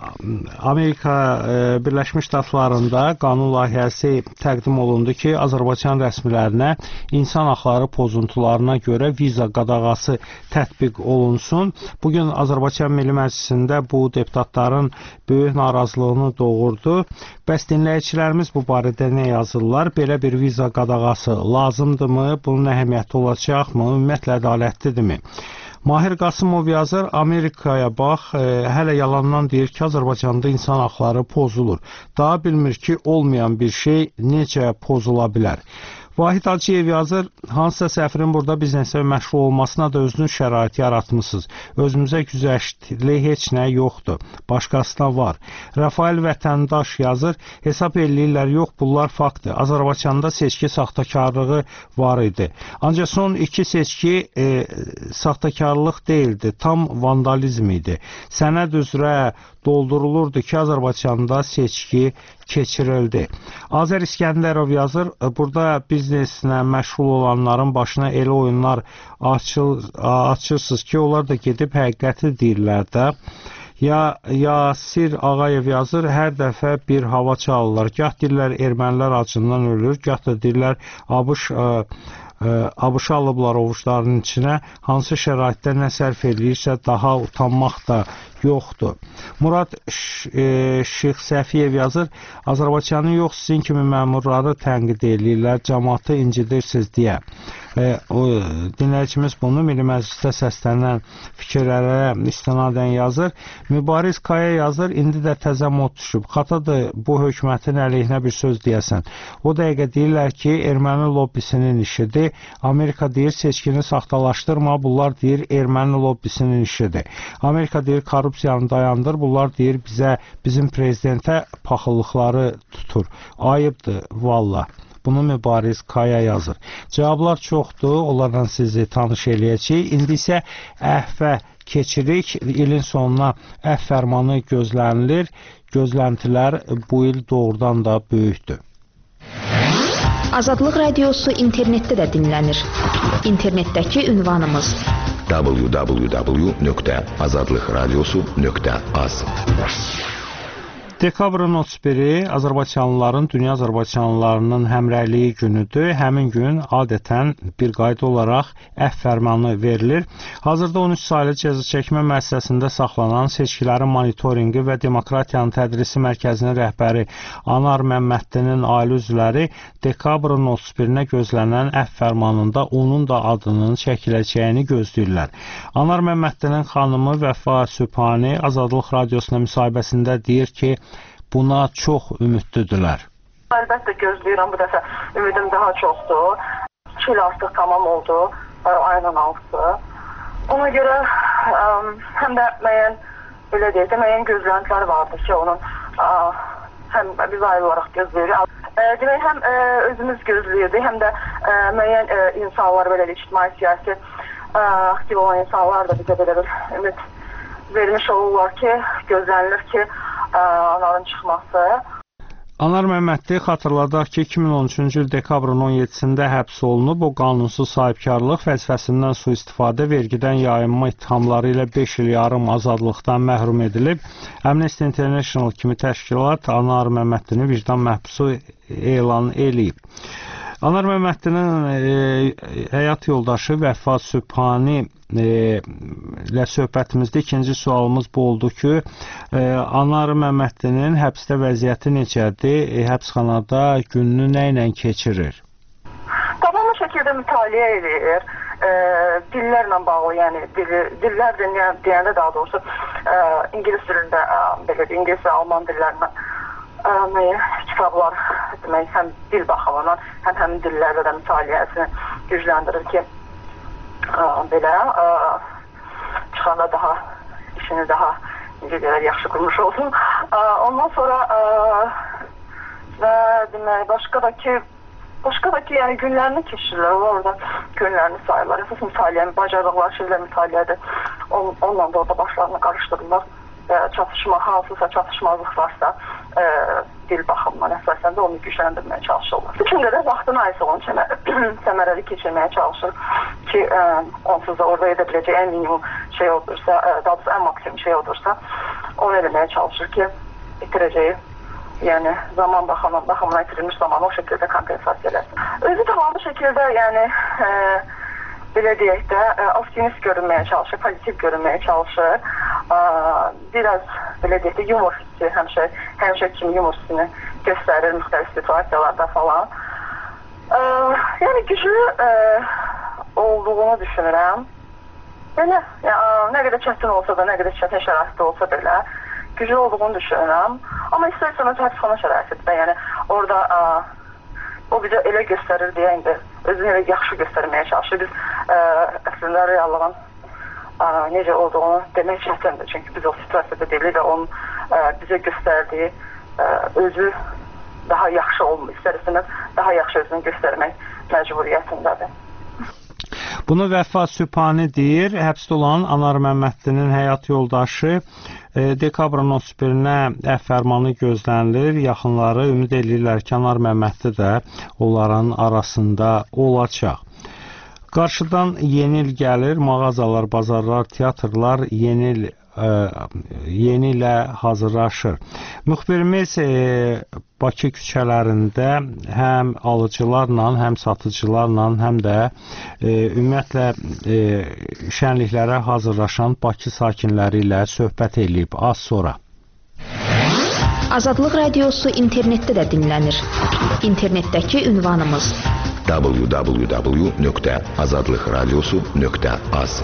Amerika e, Birləşmiş Ştatlarında qanun layihəsi təqdim olundu ki, Azərbaycan rəsmilərinə insan haqları pozuntularına görə viza qadağası tətbiq olunsun. Bugün Azərbaycan Milli Məclisində bu deputatların böyük narazılığını doğurdu. Bəs dinləyicilərimiz bu barədə nə yazırlar? Belə bir viza qadağası lazımdırmı? Bunun əhəmiyyəti olacaqmı? Ümumiyyətlə ədalətlidirmi? Mahir Qasımov yazır, Amerikaya bax, e, hələ yalandan deyir ki, Azərbaycanda insan haqları pozulur. Daha bilmir ki, olmayan bir şey necə pozula bilər. Vahid Hacıyev yazır, hansısa səfirin burada biznesə məşğul olmasına da özünüz şərait yaratmışsınız. Özümüzə güzəştli heç nə yoxdur. Başqasına var. Rafael Vətəndaş yazır, hesab eləyirlər, yox, bunlar faktdır. Azərbaycanda seçki saxtakarlığı var idi. Ancaq son iki seçki e, saxtakarlıq deyildi, tam vandalizm idi. Sənəd üzrə doldurulurdu ki, Azərbaycanda seçki keçirildi. Azər İskəndərov yazır, burada bizneslə məşğul olanların başına elə oyunlar açıl, açırsınız ki, onlar da gedib həqiqəti deyirlər də. Ya Yasir Ağayev yazır, hər dəfə bir hava çalırlar. Gah deyirlər ermənilər acından ölür, gah da deyirlər ABŞ ABŞ alıblar ovuçlarının içinə, hansı şəraitdə nə sərf eləyirsə daha utanmaq da yoxdur. Murad Şeyx Səfiyev yazır, Azərbaycanın yox sizin kimi məmurları tənqid eləyirlər, cəmaatı incidirsiniz deyə. E, o, dinləyicimiz bunu Milli Məclisdə səslənən fikirlərə istinadən yazır. Mübariz Kaya yazır, indi də təzə mod düşüb. Xatadır bu hökumətin əleyhinə bir söz deyəsən. O dəqiqə deyirlər ki, erməni lobbisinin işidir. Amerika deyir, seçkini saxtalaşdırma, bunlar deyir, erməni lobbisinin işidir. Amerika deyir, korrupsiyanı dayandır, bunlar deyir, bizə, bizim prezidentə paxıllıqları tutur. Ayıbdır, valla. Bunu Mübariz Kaya yazır. Cavablar çoxdur, onlarla sizi tanış eləyəcəyik. İndi isə əhvə keçirik. İlin sonuna əhv fərmanı gözlənilir. Gözləntilər bu il doğrudan da böyükdür. Azadlıq Radiosu internetdə də dinlənir. İnternetdəki ünvanımız w w w nöqtə azadlıq radiosu nöqtə az. Dekabrın otuz biri Azərbaycanlıların, dünya Azərbaycanlılarının həmrəyliyi günüdür. Həmin gün adətən bir qayda olaraq əhv fərmanı verilir. Hazırda on üç saylı cəza çəkmə müəssisəsində saxlanan seçkilərin monitorinqi və demokratiyanın tədrisi mərkəzinin rəhbəri Anar Məmmədlinin ailə üzvləri dekabrın otuz birinə gözlənən əhv fərmanında onun da adının çəkiləcəyini gözləyirlər. Anar Məmmədlinin xanımı Vəfa Sübhani Azadlıq Radiosuna müsahibəsində deyir ki, buna çox ümidlidirlər. Əlbəttə gözləyirəm, bu dəfə ümidim daha çoxdur. iki il artıq tamam oldu, ayının altısı. Ona görə ə, həm də müəyyən, belə deyək də, müəyyən gözləntilər vardı ki, onun ə, həm biz ayrı olaraq gözləyirik. Demək, həm ə, özümüz gözləyirdik, həm də ə, müəyyən ə, insanlar, belə deyək, ictimai siyasi ə, aktiv olan insanlar da bizə belə bir ümid vermiş olurlar ki, gözlənilir ki, Anarın çıxması. Anar Məmmədli xatırladaq ki, iki min on üçüncü il dekabrın on yeddisində həbs olunub. O qanunsuz sahibkarlıq, vəzifəsindən sui-istifadə, vergidən yayınma ittihamları ilə beş il yarım azadlıqdan məhrum edilib. Amnesty International kimi təşkilat Anar Məmmədlini vicdan məhbusu elan eləyib. Anar Məmmədlinin e, həyat yoldaşı Vəfa Sübhani e, ilə söhbətimizdə ikinci sualımız bu oldu ki, e, Anar Məmmədlinin həbsdə vəziyyəti necədir? E, həbsxanada gününü nə ilə keçirir? Tamamı şəkildə mütaliə edir. E, dillərlə bağlı, yəni dil, dillər deyəndə daha doğrusu e, İngilis dilində, e, belə İngilis və Alman dillərindən müəyyən kitablar, demək, həm dil baxımından, həm həmin dillərdə də mütaliəsini gücləndirir ki, ə, belə ə, çıxanda daha, işini daha necə deyirlər, yaxşı qurmuş olsun. Ə, ondan sonra ə, və demək, başqa da ki, başqa da ki, yəni günlərini keçirirlər, orada günlərini sayırlar. Əsas mütaliyə, bacardıqları şeylər mütaliədir. On, onunla da orada başlarını qarışdırırlar. Çatışma, hansısa çatışmazlıq varsa e, dil baxımından əsasən də onu gücləndirməyə çalışırlar. Üçündə də vaxtını ayısı onu səmərəli keçirməyə çalışır ki, e, onsuz da orada edə biləcək ən minimum şey olursa, e, daha doğrusu ən maksimum şey olursa, onu eləməyə çalışır ki, itirəcəyi, yəni zaman baxımından, baxımından itirilmiş zamanı o şəkildə kompensasiya eləsin. Özü tamamı şəkildə, yəni e, belə deyək də, optimist görünməyə çalışır, pozitiv görünməyə çalışır. Biraz, belə deyək də, yumor hissi, həmişə, həmişə kimi yumor hissini göstərir müxtəlif situasiyalarda falan. Yəni, güclü olduğunu düşünürəm. Belə, nə qədər çətin olsa da, nə qədər çətin şəraitdə olsa belə, güclü olduğunu düşünürəm. Amma istər-istəməz həbsxana şəraitidir. Yəni, orada o bizə elə göstərir deyə, indi özünü elə yaxşı göstərməyə çalışır. Biz ə, əslində reallığın ə, necə olduğunu demək çətindir. Çünki biz o situasiyada deyilik və onun ə, bizə göstərdiyi ə, özü daha yaxşı olmur. İstər-istəməz daha yaxşı özünü göstərmək məcburiyyətindədir. Bunu Vəfa Sübhani deyir. Həbsdə olan Anar Məmməddinin həyat yoldaşı dekabrın otuz birinə əfv fərmanı gözlənilir. Yaxınları ümid edirlər ki, Anar Məmməddi də onların arasında olacaq. Qarşıdan yeni il gəlir, mağazalar, bazarlar, teatrlar yeni il, ə, yeni ilə hazırlaşır. Müxbirimiz e, Bakı küçələrində həm alıcılarla, həm satıcılarla, həm də e, ümumiyyətlə e, şənliklərə hazırlaşan Bakı sakinləri ilə söhbət eləyib az sonra. Azadlıq Radiosu internetdə də dinlənir. İnternetdəki ünvanımız w w w nöqtə azadlıqradiosu nöqtə az.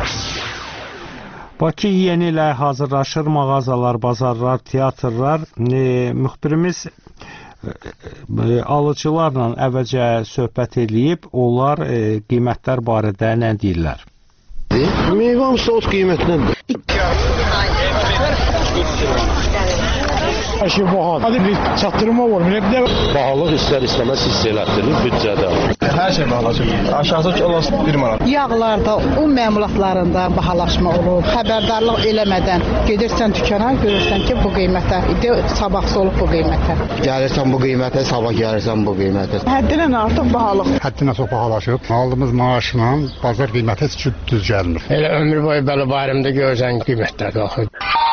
Bakı yeni ilə hazırlaşır, mağazalar, bazarlar, teatrlar. E, müxbirimiz e, alıcılarla əvvəlcə söhbət eləyib, onlar e, qiymətlər barədə nə deyirlər? Meyvə ot qiymətinədir. Her şey bahadır. Hadi bir çatdırma var. Bahalıq istər istəməz hiss elətdirir büdcədə. Hər şey bahalaşır. Aşağısı olası bir manat. Yağlarda, un məmulatlarında bahalaşma olur. Xəbərdarlıq eləmədən gedirsən dükana, görürsən ki, bu qiymətə, sabahsı olub bu qiymətə. Gəlirsən bu qiymətə, sabah gəlirsən bu qiymətə. Həddindən artıq bahalıq. Həddindən çox bahalaşıb. Aldığımız maaşla bazar qiyməti heç düz gəlmir. Elə ömür boyu belə bayramda görsən qiymətlər qalxır.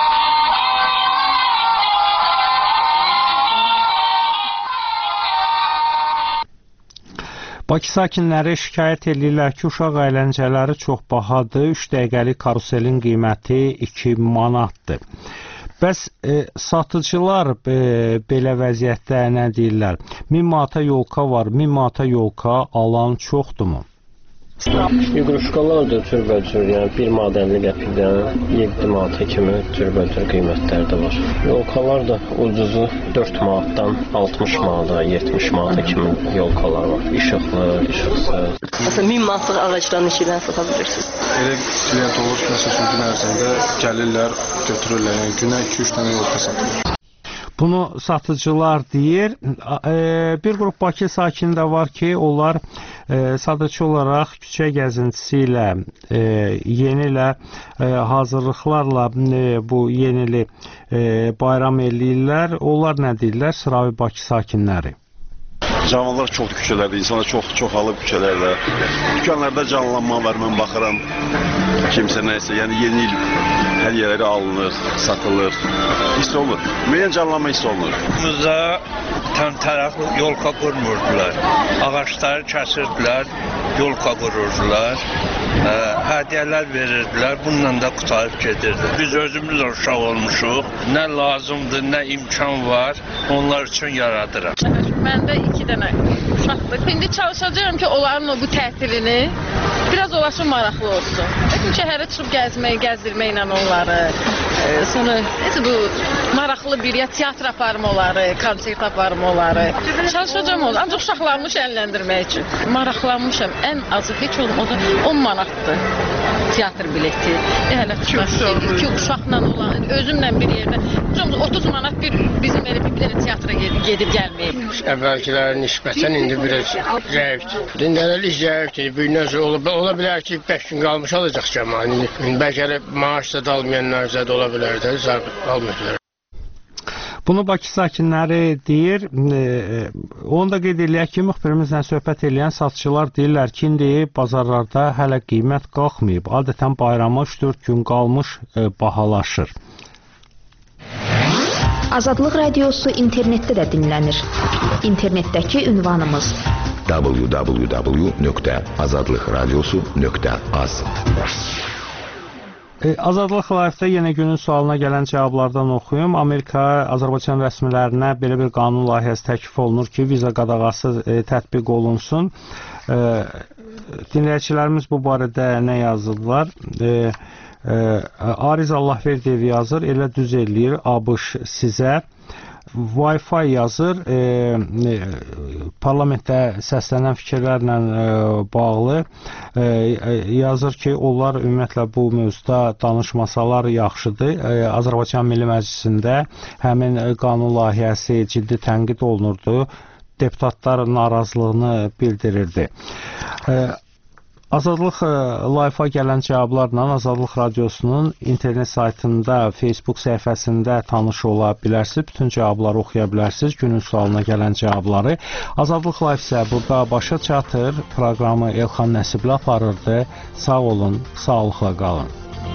Bakı sakinləri şikayət edirlər ki, uşaq əyləncələri çox bahadır, üç dəqiqəlik karuselin qiyməti iki manatdır. Bəs e, satıcılar e, belə vəziyyətdə nə deyirlər? min manata yolka var, min manata yolka alan çoxdurmu? Yuqruşkalar da cürbəcür, yəni bir manat əlli qəpikdən yeddi manata kimi cürbəcür qiymətlər də var. Yolkalar da ucuzu dörd manatdan altmış manata, yetmiş manata kimi yolkalar var. İşıqlı, işıqsız. Məsələn, min manatlıq ağacdan neçədən sata bilirsiniz? Elə klient olur ki, məsələn, gün ərzində gəlirlər, götürürlər, yəni günə iki üç dənə yolka satılır. Bunu satıcılar deyir. Bir qrup Bakı sakini də var ki, onlar sadəcə olaraq küçə gəzintisi ilə, yeni ilə, hazırlıqlarla bu yenili bayram eləyirlər. Onlar nə deyirlər? Sıravi Bakı sakinləri. Canlılar çoxdur küçələrdə, insanlar çox çoxalıb küçələrdə. Dükanlarda canlanma var, mən baxıram kimsə nəysə, yəni yeni il hər yerləri alınır, satılır, hiss olur. Müəyyən canlanma hiss olunur. Bizdə təmtərəq yolka qurmurdular, ağaçları kəsirdilər, yolka qururdular, ə, hədiyyələr verirdilər, bununla da qutarıb gedirdi. Biz özümüz uşaq olmuşuq, nə lazımdır, nə imkan var, onlar üçün yaradırıq. Məndə iki dənə uşaqdır. İndi çalışacağım ki, onların o bu tətilini biraz olasın maraqlı olsun. Çünki şəhərə çıxıb gəzmək, gəzdirməklə onları, e, sonra necə bu maraqlı bir ya teatr aparım onları, konsert aparım onları. Çalışacağım onu, ancaq uşaqlarımı şənləndirmək üçün. Maraqlanmışam, ən azı heç olum, o da on manatdır teatr bileti. E, hələ tutmaq iki uşaqla olan, özümlə bir yerdə, otuz manat bir bizim elə bir dənə teatra gedib gəlməyib. Əvvəlkilərin nisbətən indi biraz zəifdir. Dindələlik zəifdir. Büyündən sonra ola, ola bilər ki, beş gün qalmış alacaq cəmanı. Bəlkə də maaş da almayanlar da ola bilər də, almıyorlar. Bunu Bakı sakinləri deyir. E, onu da qeyd eləyək ki, müxbirimizlə söhbət eləyən satıcılar deyirlər ki, indi bazarlarda hələ qiymət qalxmayıb. Adətən bayrama üç dörd gün qalmış e, bahalaşır. Azadlıq Radiosu internetdə də dinlənir. İnternetdəki ünvanımız w w w nöqtə azadlıqradiosu nöqtə az. Azadlıq Live-də yenə günün sualına gələn cavablardan oxuyum. Amerika Azərbaycan rəsmilərinə belə bir qanun layihəsi təklif olunur ki, viza qadağası e, tətbiq olunsun. E, dinləyicilərimiz bu barədə nə yazırlar? E, e, Ariz Allahverdiyev yazır, elə düz eləyir ABŞ sizə. Wi-Fi yazır, e, e, parlamentdə səslənən fikirlərlə e, bağlı e, yazır ki, onlar ümumiyyətlə bu mövzuda danışmasalar yaxşıdır. E, Azərbaycan Milli Məclisində həmin qanun layihəsi ciddi tənqid olunurdu. Deputatlar narazılığını bildirirdi. E, Azadlıq Life-a gələn cavablarla Azadlıq Radiosunun internet saytında, Facebook səhifəsində tanış ola bilərsiniz. Bütün cavabları oxuya bilərsiniz. Günün sualına gələn cavabları. Azadlıq Life isə burada başa çatır. Proqramı Elxan Nəsibli aparırdı. Sağ olun, sağlıqla qalın.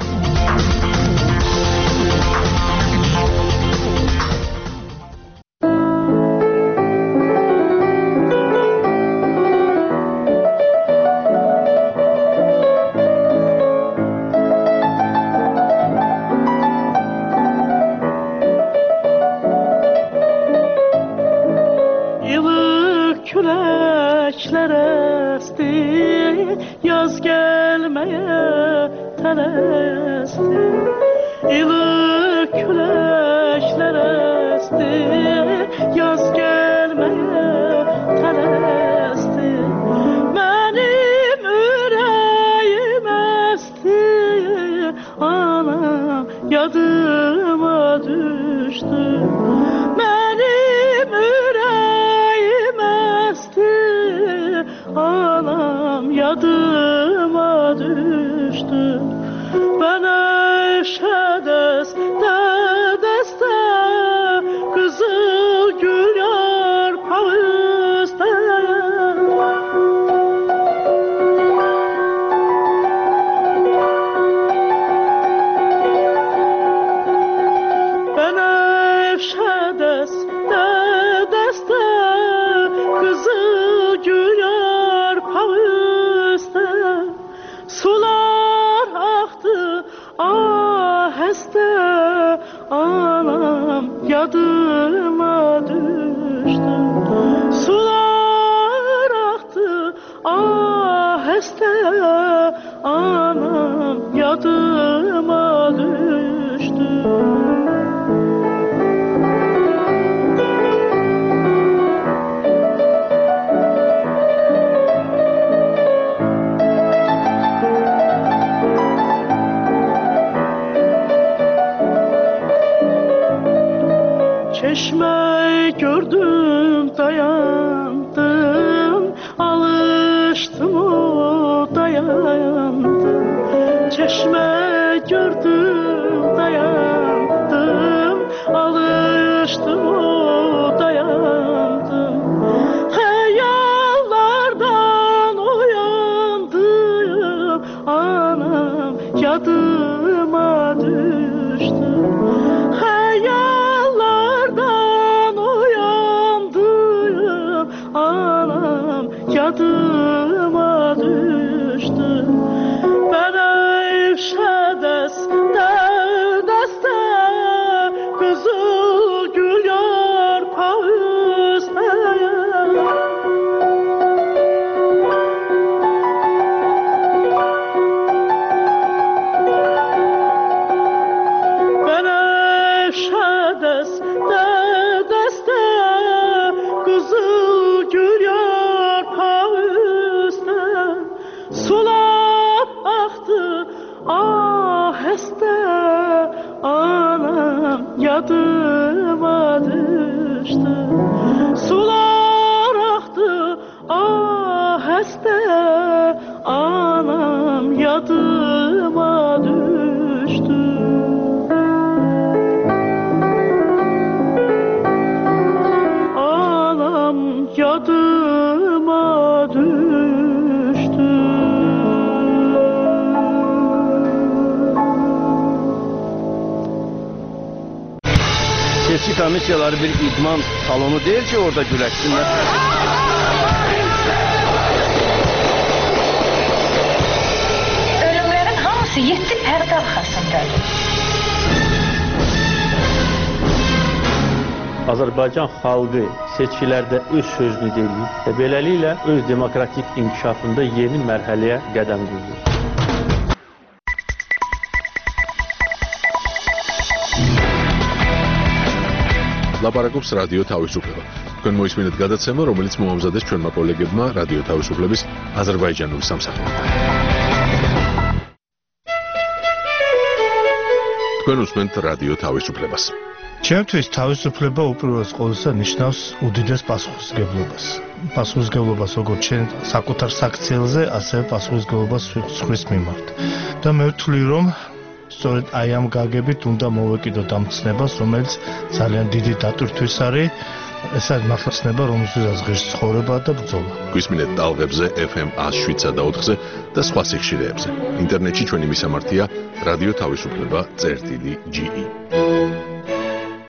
Komissiyaları bir idman salonu değil ki orada güləşsinlər. Ölümlərin hamısı yeddi pərdə arxasındadır. Azərbaycan xalqı seçkilərdə öz sözünü deyir və beləliklə öz demokratik inkişafında yeni mərhələyə qədəm qoyur. ლაპარაკობს რადიო თავისუფლება. თქვენ მოისმინეთ გადაცემა, რომელიც მოამზადეს ჩვენმა კოლეგებმა რადიო თავისუფლების აზერბაიჯანული სამსახურიდან. თქვენ უსმენთ რადიო თავისუფლებას. ჩემთვის თავისუფლება უპირველეს ყოვლისა ნიშნავს უდიდეს პასუხისმგებლობას. პასუხისმგებლობას როგორც ჩვენ საკუთარ საქციელზე, ასევე პასუხისმგებლობას სხვის მიმართ. და მე ვთვლი, რომ სწორედ აი ამ გაგებით უნდა მოვეკიდოთ ამ ცნებას, რომელიც ძალიან დიდი დატვირთვის არის. ეს არის მართლაცნება, რომელსაც ღირს ცხოვრება და ბრძოლა. გვისმინეთ ტალღებზე ეფ ემ one oh seven და ოთხზე და სხვა სიხშირეებზე. ინტერნეტში ჩვენი მისამართია რადიო თავისუფლება წერტილი ჯი ი.